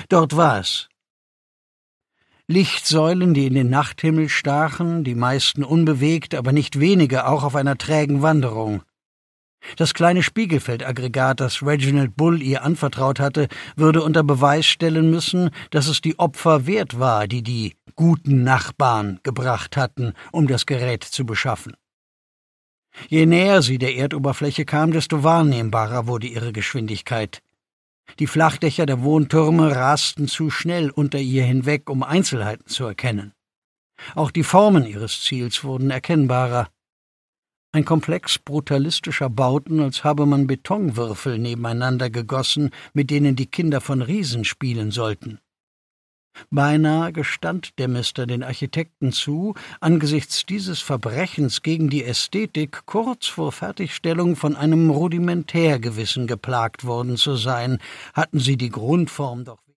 Dort war es. Lichtsäulen, die in den Nachthimmel stachen, die meisten unbewegt, aber nicht wenige auch auf einer trägen Wanderung. Das kleine Spiegelfeldaggregat, das Reginald Bull ihr anvertraut hatte, würde unter Beweis stellen müssen, dass es die Opfer wert war, die die guten Nachbarn gebracht hatten, um das Gerät zu beschaffen. Je näher sie der Erdoberfläche kam, desto wahrnehmbarer wurde ihre Geschwindigkeit. Die Flachdächer der Wohntürme rasten zu schnell unter ihr hinweg, um Einzelheiten zu erkennen. Auch die Formen ihres Ziels wurden erkennbarer. Ein Komplex brutalistischer Bauten, als habe man Betonwürfel nebeneinander gegossen, mit denen die Kinder von Riesen spielen sollten. Beinahe gestand der Mister den Architekten zu, angesichts dieses Verbrechens gegen die Ästhetik kurz vor Fertigstellung von einem Rudimentärgewissen geplagt worden zu sein, hatten sie die Grundform doch